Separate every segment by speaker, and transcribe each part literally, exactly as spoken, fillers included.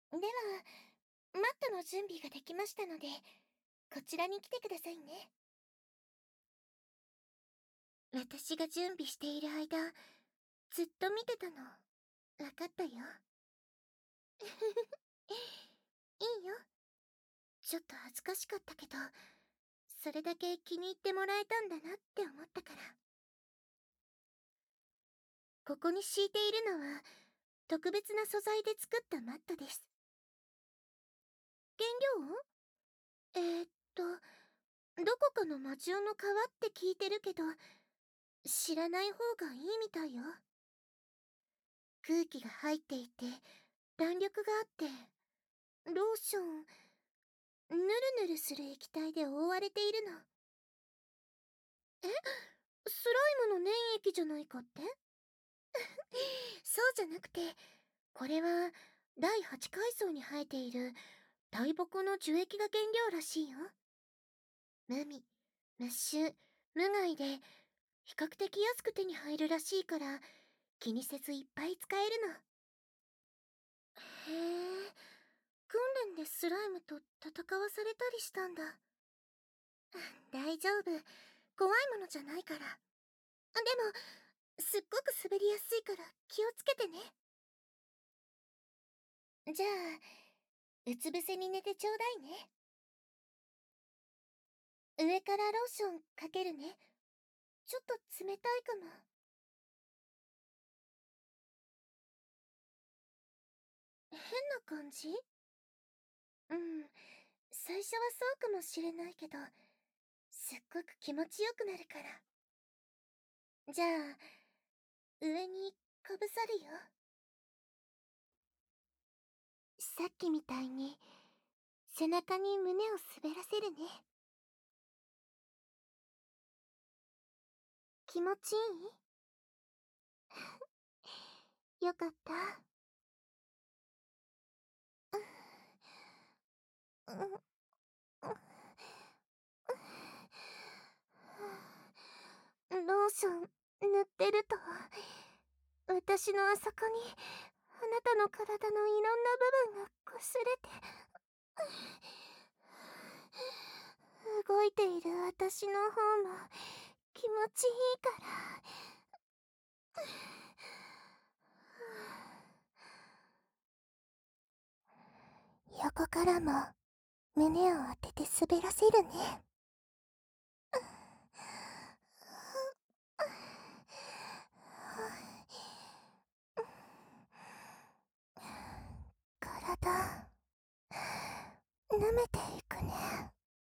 Speaker 1: では、マットの準備ができましたので、こちらに来てくださいね。私が準備している間、ずっと見てたの。わかったよ。いいよ。ちょっと恥ずかしかったけど、それだけ気に入ってもらえたんだなって思ったから。ここに敷いているのは、特別な素材で作ったマットです。原料？えー、っと、どこかの魔獣の皮って聞いてるけど、知らない方がいいみたいよ。空気が入っていて、弾力があって、ローション、ぬるぬるする液体で覆われているの。え？スライムの粘液じゃないかって？そうじゃなくて、これはだいはち階層に生えている大木の樹液が原料らしいよ。無味、無臭、無害で比較的安く手に入るらしいから、気にせずいっぱい使えるの。へえ、訓練でスライムと戦わされたりしたんだ。大丈夫、怖いものじゃないから。でも、すっごく滑りやすいから気をつけてね。じゃあ、うつ伏せに寝てちょうだいね。上からローションかけるね。ちょっと冷たいかも。変な感じ？うん、最初はそうかもしれないけど、すっごく気持ちよくなるから。じゃあ、上にかぶさるよ。さっきみたいに、背中に胸を滑らせるね。気持ちいい？よかった。うん、うん、うん。ローション塗ってると、私のあそこにあなたの体のいろんな部分が擦れて、動いている私の方も気持ちいいから。横からも胸を当てて滑らせるね。体舐めていくね。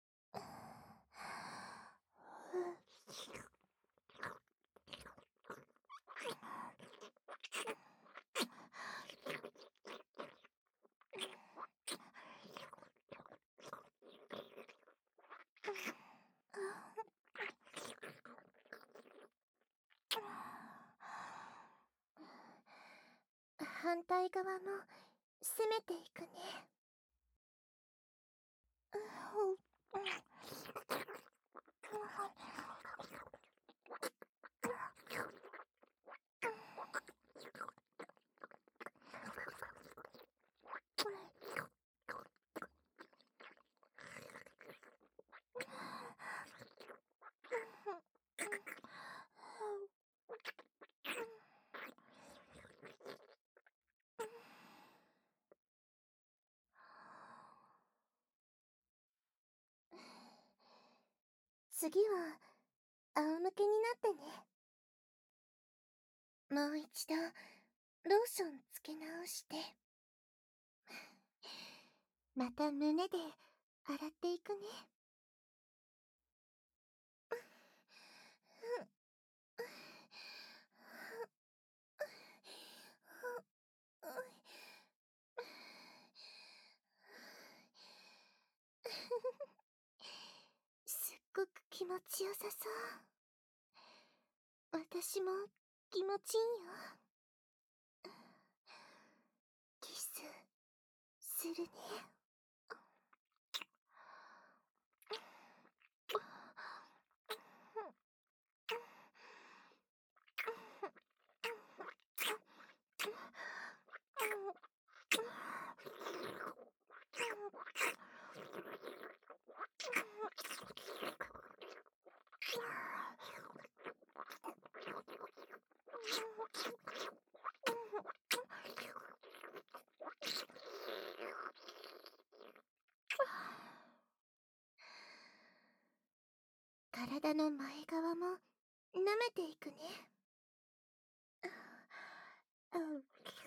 Speaker 1: 反対側も攻めていくね。次は仰向けになってね。もう一度ローションつけ直して、また胸で洗っていくね。すっごく気持ちよさそう。私も気持ちいいよ。キスするね。 体の前側も舐めていくね。うん。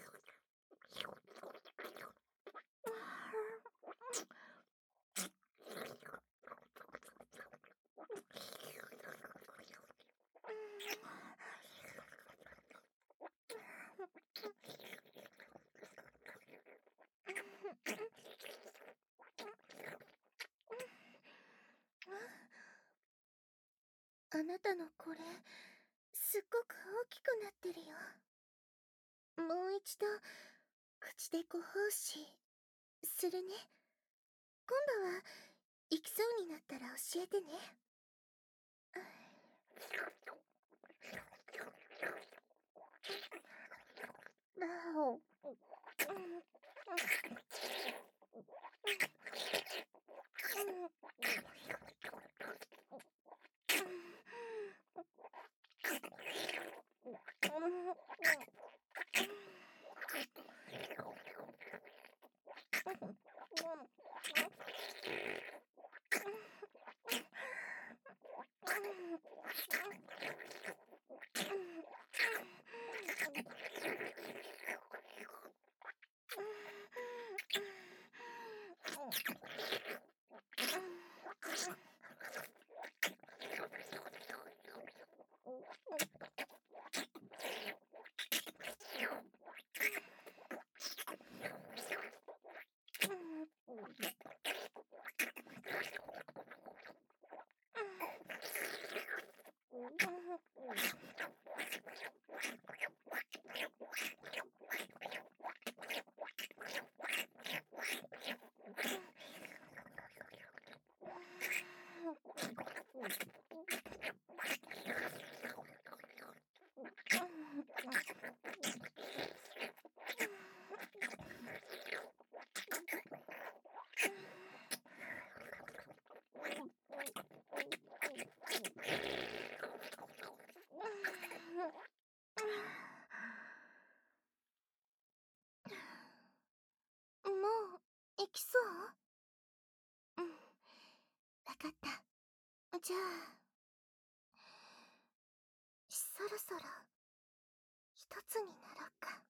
Speaker 1: あなたのこれ、すっごく大きくなってるよ。もう一度、口でご奉仕、するね。今度は、行きそうになったら教えてね。もう、行きそう？うん。わかった。じゃあ、そろそろ、一つになろうか。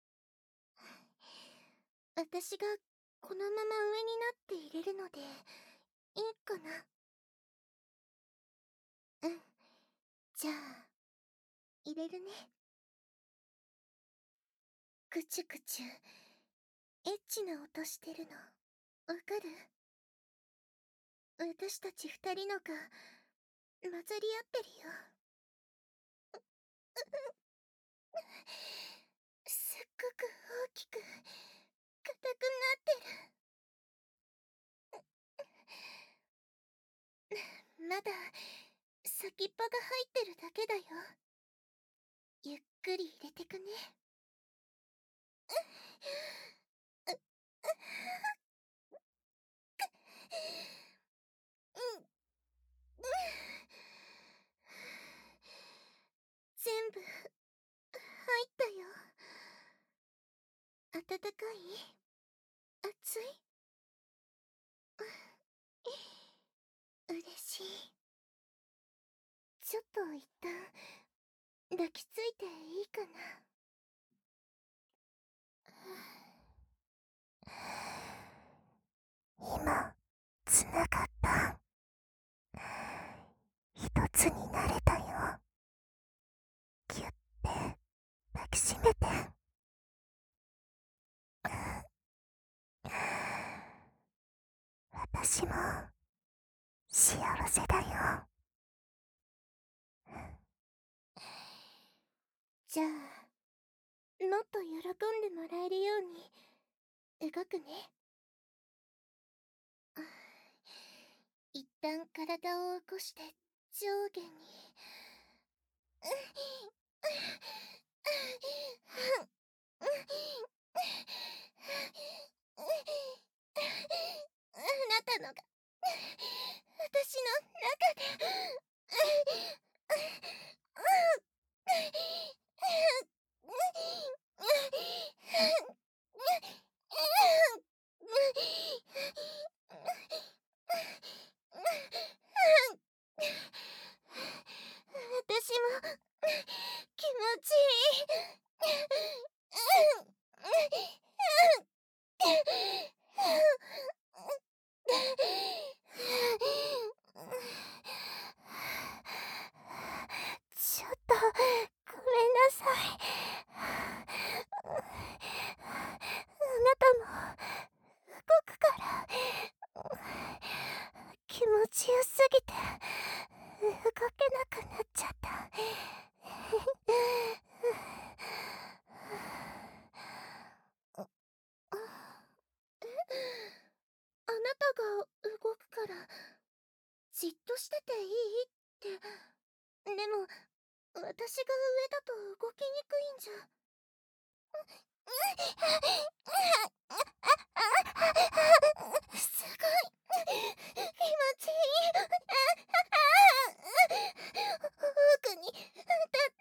Speaker 1: 私が、このまま上になって入れるので、いいかな？うん。じゃあ、入れるね。くちゅくちゅ、エッチな音してるの、わかる？私たち二人のが、混ざり合ってるよ。すっごく大きく、硬くなってる。まだ、先っぽが入ってるだけだよ。ゆっくり入れてくね。全部、入ったよ。暖かい？熱い？嬉しい。ちょっと一旦、抱きついていいかな？今、つながった。一つになれたよ。ぎゅって抱きしめて。私も幸せだよ。じゃあ、もっと喜んでもらえるように動くね。一旦体を起こして上下に。あなたのが私の中で動くから、じっとしてていいって。でも、私が上だと動きにくいんじゃ。すごい気持ちいい。奥に立って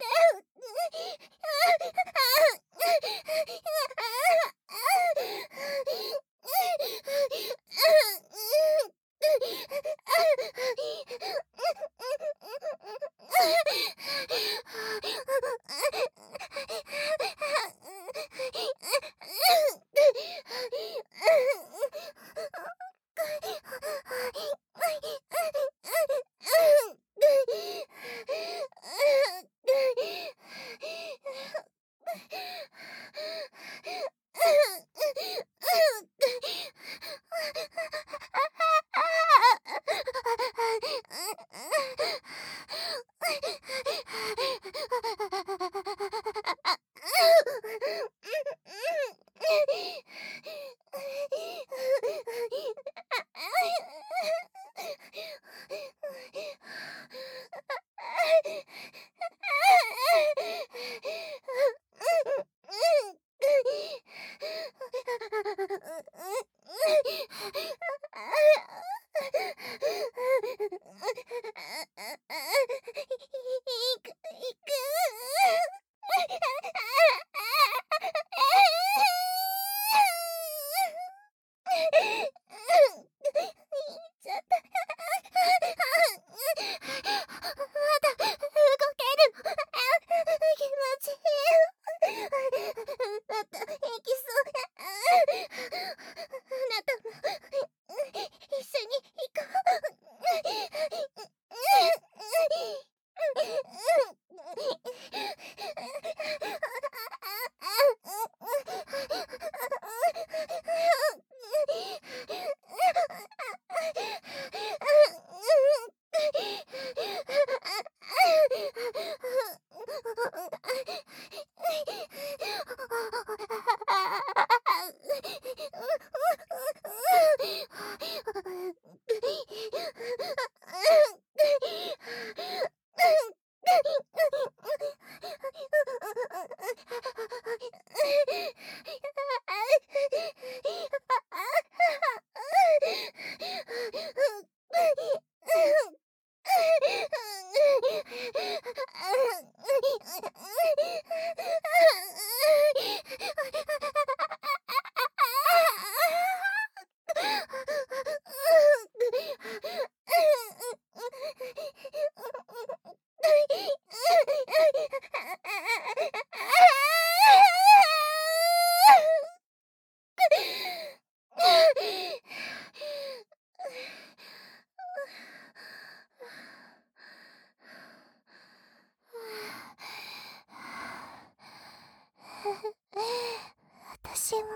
Speaker 1: 私も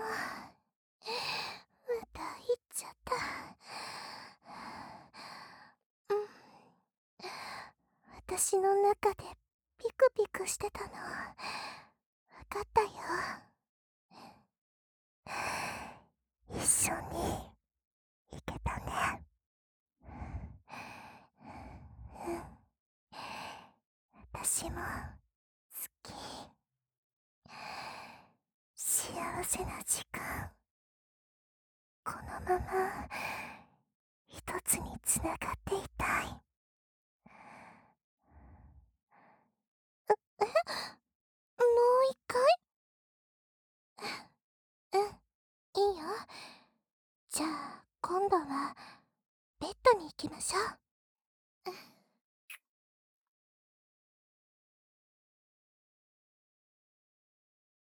Speaker 1: また行っちゃった。うん、私の中でピクピクしてたの分かったよ。一緒に行けたね。うん、私も好き。幸せな時間、このまま一つにつながっていたい。え、もう一回？うん、いいよ。じゃあ今度はベッドに行きましょう。